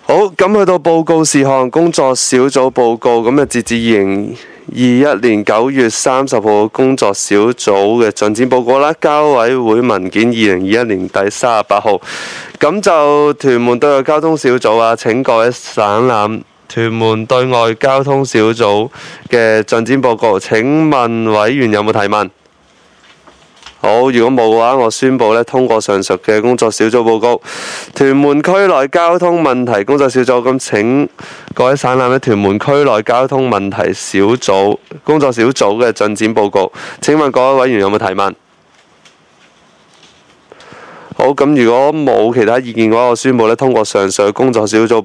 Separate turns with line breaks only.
好，咁去到報告事項工作小組報告，咁截至2021年9月30號工作小組嘅進展報告啦，交委會文件2021年第38號，咁就屯門對外交通小組啊，請各位省覽屯門對外交通小組嘅進展報告，請問委員有冇提問？好，如果冇嘅話，我宣布通過上述嘅工作小組報告。屯門區內交通問題工作小組，咁請各位省覽屯門區內交通問題小組工作小組嘅進展報告。請問各位委員有冇提問？好，咁如果冇其他意見嘅話，我宣布通過上述嘅工作小組報